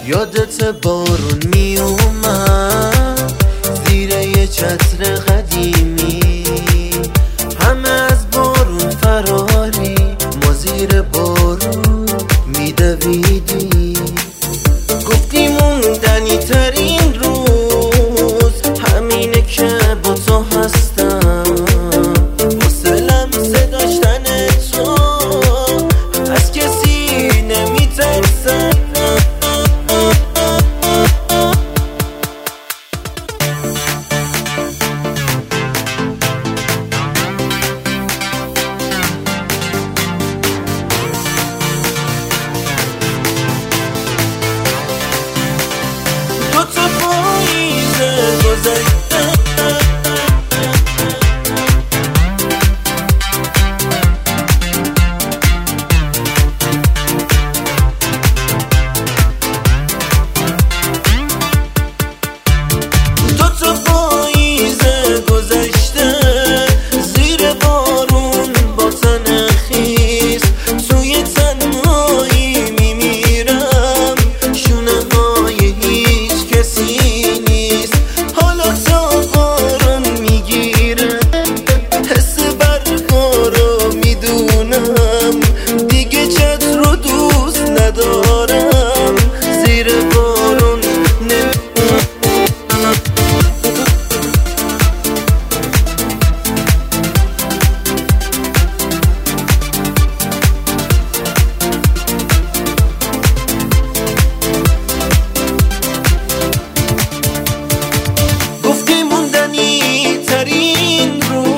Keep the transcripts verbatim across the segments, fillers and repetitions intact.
یادت بارون می اومد زیر یه چتر قدیمی، همه از بارون فراری، ما زیر بارون میدویدیم. گفتی موندنی ترین روز همینه که با تو هستم، واسه لمسه داشتن تو از کسی نمیترسم.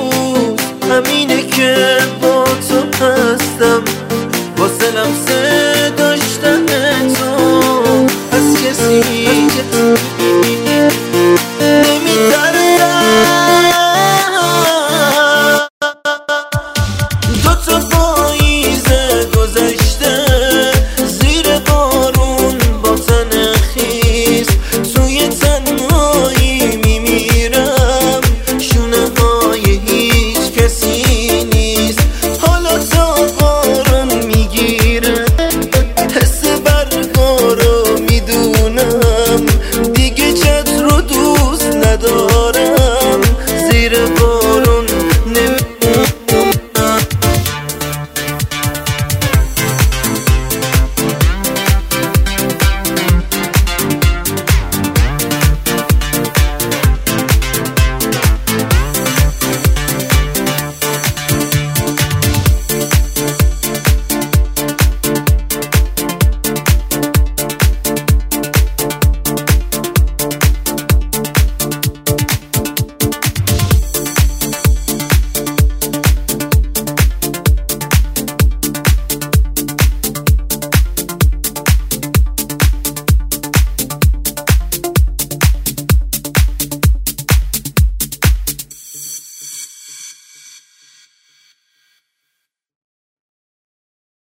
همینه که با تو هستم، واسه لمسه